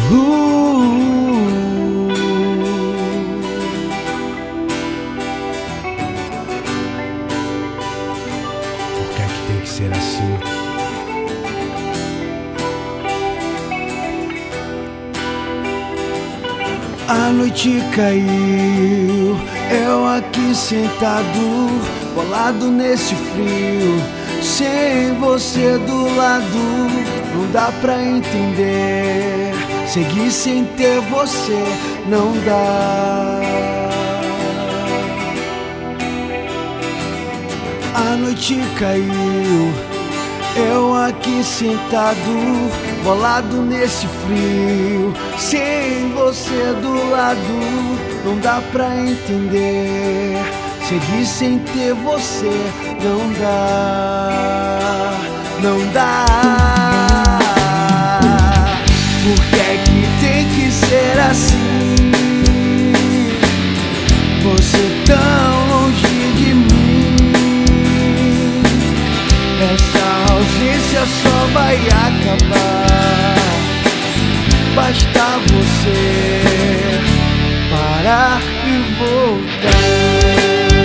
Por que é que tem que ser assim? A noite caiu, eu aqui sentado, bolado nesse frio, sem você do lado, não dá pra entender. Seguir sem ter você não dá. A noite caiu, eu aqui sentado, bolado nesse frio, sem você do lado, não dá pra entender. Seguir sem ter você não dá, não dá. Por que é que tem que ser assim? Você tão longe de mim. Essa ausência só vai acabar. Basta você parar e voltar.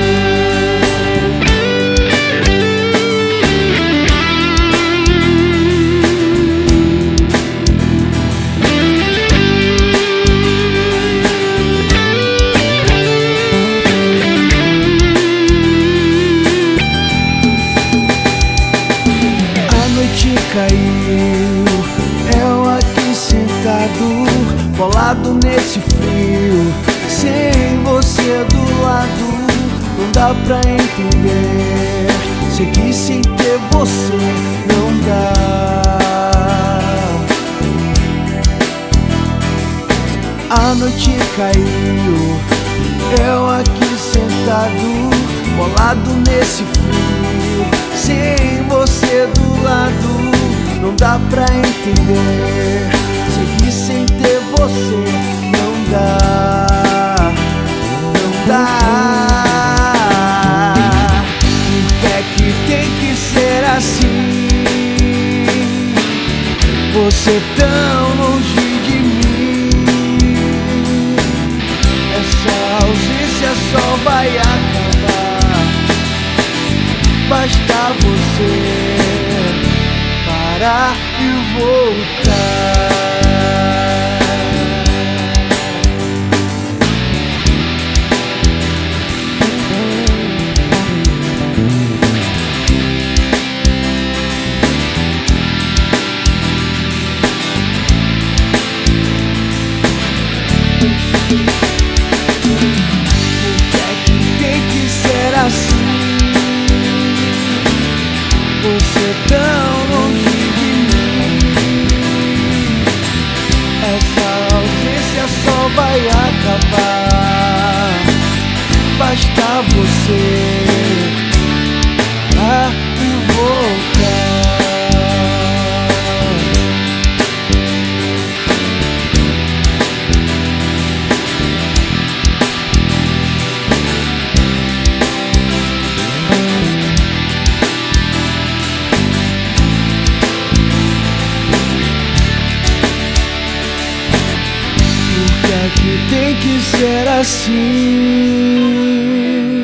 Caiu, eu aqui sentado, bolado nesse frio, sem você do lado, não dá pra entender. Seguir sem ter você não dá. A noite caiu, eu aqui sentado, bolado nesse frio, sem você do lado, não dá pra entender. Seguir sem ter você não dá, não dá. Por que é que tem que ser assim? Você tão longe de mim. Essa ausência só vai acabar. Basta você parar e voltar. Por que é que tem que ser assim? Você tão longe de mim. Essa ausência só vai acabar. Basta você parar e voltar. Que tem que ser assim.